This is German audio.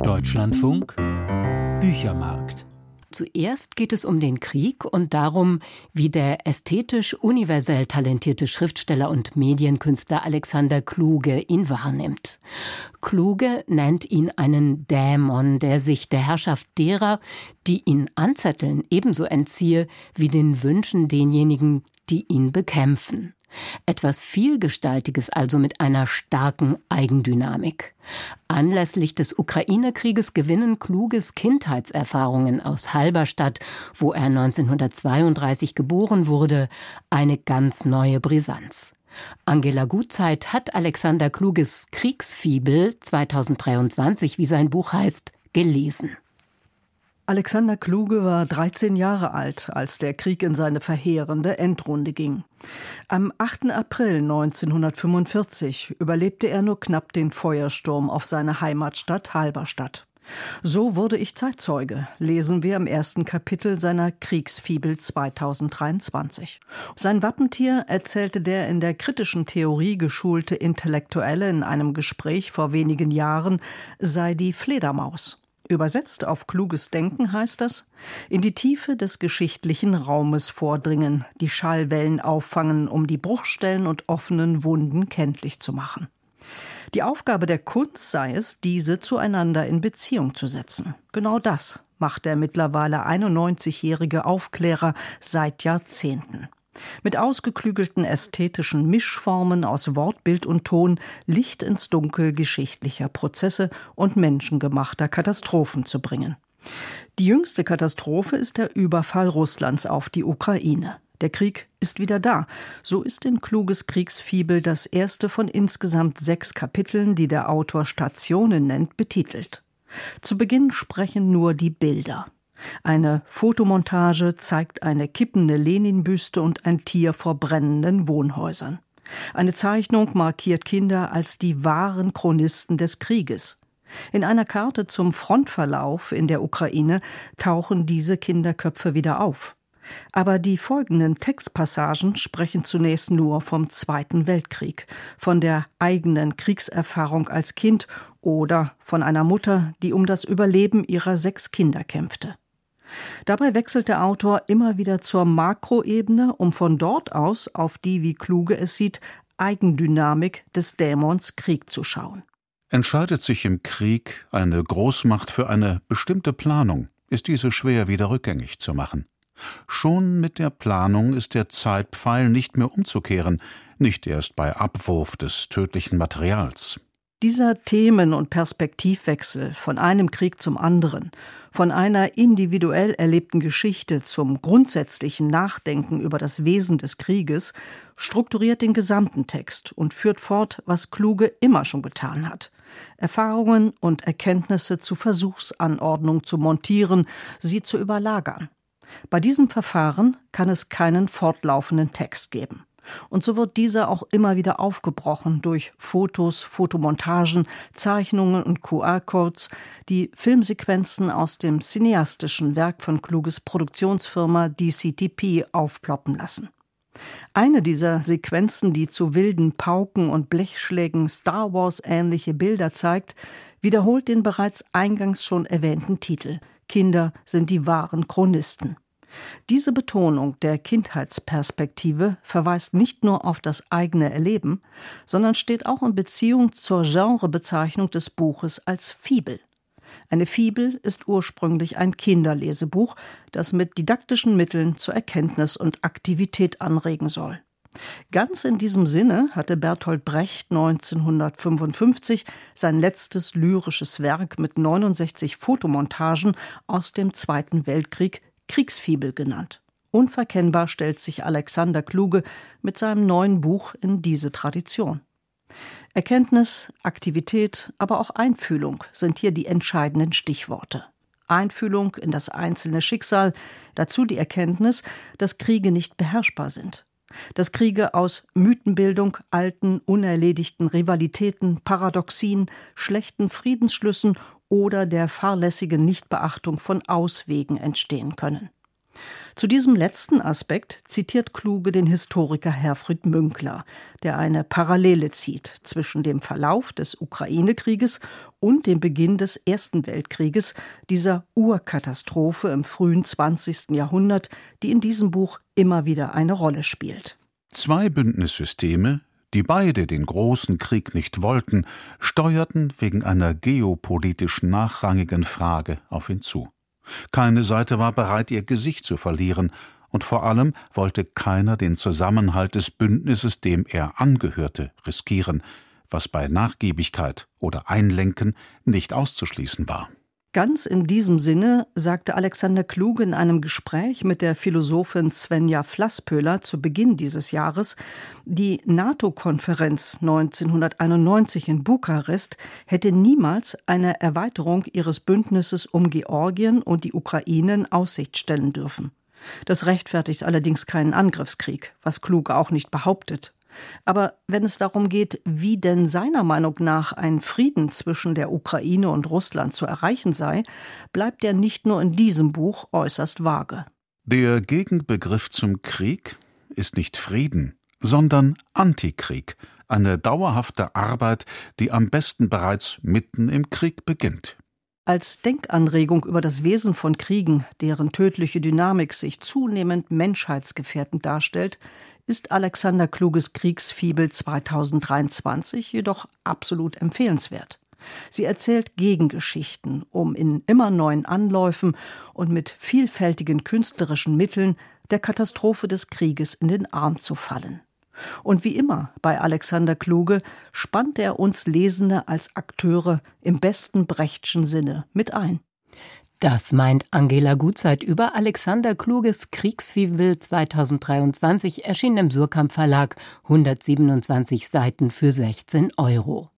Deutschlandfunk Büchermarkt. Zuerst geht es um den Krieg und darum, wie der ästhetisch universell talentierte Schriftsteller und Medienkünstler Alexander Kluge ihn wahrnimmt. Kluge nennt ihn einen Dämon, der sich der Herrschaft derer, die ihn anzetteln, ebenso entziehe wie den Wünschen derjenigen, die ihn bekämpfen. Etwas Vielgestaltiges also mit einer starken Eigendynamik. Anlässlich des Ukraine-Krieges gewinnen Kluges Kindheitserfahrungen aus Halberstadt, wo er 1932 geboren wurde, eine ganz neue Brisanz. Angela Gutzeit hat Alexander Kluges Kriegsfibel 2023, wie sein Buch heißt, gelesen. Alexander Kluge war 13 Jahre alt, als der Krieg in seine verheerende Endrunde ging. Am 8. April 1945 überlebte er nur knapp den Feuersturm auf seine Heimatstadt Halberstadt. So wurde ich Zeitzeuge, lesen wir im ersten Kapitel seiner Kriegsfibel 2023. Sein Wappentier erzählte der in der kritischen Theorie geschulte Intellektuelle in einem Gespräch vor wenigen Jahren, sei die Fledermaus. Übersetzt auf kluges Denken heißt das: in die Tiefe des geschichtlichen Raumes vordringen, die Schallwellen auffangen, um die Bruchstellen und offenen Wunden kenntlich zu machen. Die Aufgabe der Kunst sei es, diese zueinander in Beziehung zu setzen. Genau das macht der mittlerweile 91-jährige Aufklärer seit Jahrzehnten. Mit ausgeklügelten ästhetischen Mischformen aus Wort, Bild und Ton Licht ins Dunkel geschichtlicher Prozesse und menschengemachter Katastrophen zu bringen. Die jüngste Katastrophe ist der Überfall Russlands auf die Ukraine. Der Krieg ist wieder da. So ist in Kluges Kriegsfibel das erste von insgesamt 6 Kapiteln, die der Autor Stationen nennt, betitelt. Zu Beginn sprechen nur die Bilder. Eine Fotomontage zeigt eine kippende Lenin-Büste und ein Tier vor brennenden Wohnhäusern. Eine Zeichnung markiert Kinder als die wahren Chronisten des Krieges. In einer Karte zum Frontverlauf in der Ukraine tauchen diese Kinderköpfe wieder auf. Aber die folgenden Textpassagen sprechen zunächst nur vom Zweiten Weltkrieg, von der eigenen Kriegserfahrung als Kind oder von einer Mutter, die um das Überleben ihrer 6 Kinder kämpfte. Dabei wechselt der Autor immer wieder zur Makroebene, um von dort aus auf die, wie Kluge es sieht, Eigendynamik des Dämons Krieg zu schauen. Entscheidet sich im Krieg eine Großmacht für eine bestimmte Planung, ist diese schwer wieder rückgängig zu machen. Schon mit der Planung ist der Zeitpfeil nicht mehr umzukehren, nicht erst bei Abwurf des tödlichen Materials. Dieser Themen- und Perspektivwechsel von einem Krieg zum anderen, von einer individuell erlebten Geschichte zum grundsätzlichen Nachdenken über das Wesen des Krieges, strukturiert den gesamten Text und führt fort, was Kluge immer schon getan hat: Erfahrungen und Erkenntnisse zu Versuchsanordnung zu montieren, sie zu überlagern. Bei diesem Verfahren kann es keinen fortlaufenden Text geben. Und so wird dieser auch immer wieder aufgebrochen durch Fotos, Fotomontagen, Zeichnungen und QR-Codes, die Filmsequenzen aus dem cineastischen Werk von Kluges Produktionsfirma DCTP aufploppen lassen. Eine dieser Sequenzen, die zu wilden Pauken und Blechschlägen Star Wars-ähnliche Bilder zeigt, wiederholt den bereits eingangs schon erwähnten Titel: Kinder sind die wahren Chronisten. Diese Betonung der Kindheitsperspektive verweist nicht nur auf das eigene Erleben, sondern steht auch in Beziehung zur Genrebezeichnung des Buches als Fibel. Eine Fibel ist ursprünglich ein Kinderlesebuch, das mit didaktischen Mitteln zur Erkenntnis und Aktivität anregen soll. Ganz in diesem Sinne hatte Bertolt Brecht 1955 sein letztes lyrisches Werk mit 69 Fotomontagen aus dem Zweiten Weltkrieg Kriegsfibel genannt. Unverkennbar stellt sich Alexander Kluge mit seinem neuen Buch in diese Tradition. Erkenntnis, Aktivität, aber auch Einfühlung sind hier die entscheidenden Stichworte. Einfühlung in das einzelne Schicksal, dazu die Erkenntnis, dass Kriege nicht beherrschbar sind. Dass Kriege aus Mythenbildung, alten, unerledigten Rivalitäten, Paradoxien, schlechten Friedensschlüssen oder der fahrlässigen Nichtbeachtung von Auswegen entstehen können. Zu diesem letzten Aspekt zitiert Kluge den Historiker Herfried Münkler, der eine Parallele zieht zwischen dem Verlauf des Ukraine-Krieges und dem Beginn des Ersten Weltkrieges, dieser Urkatastrophe im frühen 20. Jahrhundert, die in diesem Buch immer wieder eine Rolle spielt. 2 Bündnissysteme, die beide den großen Krieg nicht wollten, steuerten wegen einer geopolitisch nachrangigen Frage auf ihn zu. Keine Seite war bereit, ihr Gesicht zu verlieren, und vor allem wollte keiner den Zusammenhalt des Bündnisses, dem er angehörte, riskieren, was bei Nachgiebigkeit oder Einlenken nicht auszuschließen war. Ganz in diesem Sinne sagte Alexander Kluge in einem Gespräch mit der Philosophin Svenja Flasspöhler zu Beginn dieses Jahres, die NATO-Konferenz 1991 in Bukarest hätte niemals eine Erweiterung ihres Bündnisses um Georgien und die Ukraine in Aussicht stellen dürfen. Das rechtfertigt allerdings keinen Angriffskrieg, was Kluge auch nicht behauptet. Aber wenn es darum geht, wie denn seiner Meinung nach ein Frieden zwischen der Ukraine und Russland zu erreichen sei, bleibt er nicht nur in diesem Buch äußerst vage. Der Gegenbegriff zum Krieg ist nicht Frieden, sondern Antikrieg, eine dauerhafte Arbeit, die am besten bereits mitten im Krieg beginnt. Als Denkanregung über das Wesen von Kriegen, deren tödliche Dynamik sich zunehmend menschheitsgefährdend darstellt, ist Alexander Kluges Kriegsfibel 2023 jedoch absolut empfehlenswert. Sie erzählt Gegengeschichten, um in immer neuen Anläufen und mit vielfältigen künstlerischen Mitteln der Katastrophe des Krieges in den Arm zu fallen. Und wie immer bei Alexander Kluge spannt er uns Lesende als Akteure im besten Brechtschen Sinne mit ein. Das meint Angela Gutzeit über Alexander Kluges Kriegsfibel 2023, erschienen im Suhrkamp Verlag, 127 Seiten für 16 €.